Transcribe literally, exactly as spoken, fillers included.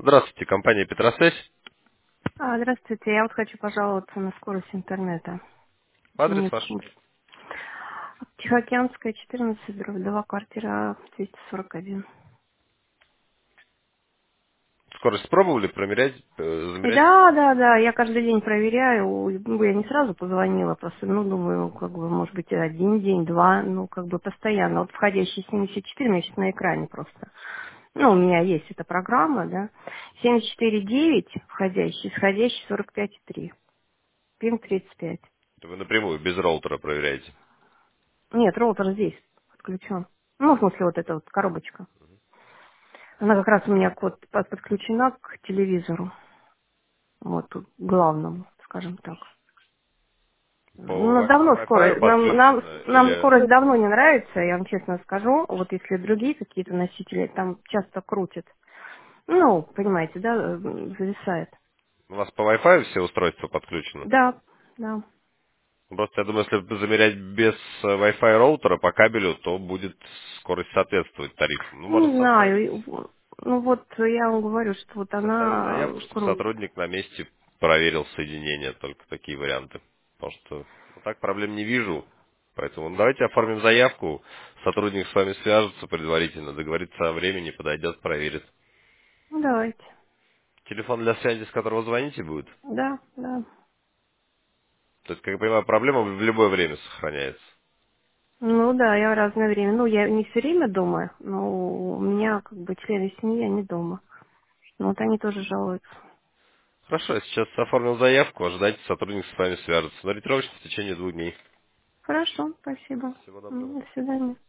Здравствуйте, компания Петросвязь. А, здравствуйте, я вот хочу пожаловаться на скорость интернета. Адрес Мне ваш. Тихоокеанская, четырнадцать, дробь два, квартира двести сорок один. Скорость пробовали промерять, э, замерять? Да, да, да, я каждый день проверяю. Ну, я не сразу позвонила, просто, ну, думаю, как бы, может быть, один день, два, ну, как бы постоянно. Вот входящий семьдесят четыре, у меня сейчас на экране просто. Ну, у меня есть эта программа, да. семьдесят четыре девять входящий, исходящий сорок пять три. Пин тридцать пять. Вы напрямую, без роутера проверяете. Нет, роутер здесь подключен. Ну, в смысле, вот эта вот коробочка. Она как раз у меня код под- подключена к телевизору. Вот тут к главному, скажем так. По Ну, Wi- давно Wi-Fi скорость, нам, нам, подключено нам или... скорость давно не нравится, я вам честно скажу. Вот если другие какие-то носители там часто крутят. Ну, понимаете, да, э, зависает. У вас по Wi-Fi все устройства подключены? Да, да. Просто я думаю, если замерять без э, Wi-Fi роутера по кабелю, то будет скорость соответствовать тарифу. Ну, Не можно составить, знаю. и- Ну вот я вам говорю, что вот составить она заявку, чтобы крутит. сотрудник на месте проверил соединение, только такие варианты. Потому что ну, так проблем не вижу. Поэтому ну, давайте оформим заявку, сотрудник с вами свяжется предварительно, договорится о времени, подойдет, проверит. Ну, давайте. Телефон для связи, с которого звоните, будет? Да, да. То есть, как я понимаю, проблема в любое время сохраняется. Ну да, я в разное время. Ну, я не все время дома, но у меня как бы члены семьи, они дома. Ну, вот они тоже жалуются. Хорошо, я сейчас оформил заявку, ожидайте, сотрудник с вами свяжется. На ориентировочно в течение двух дней. Хорошо, спасибо. Всего доброго. М, До свидания.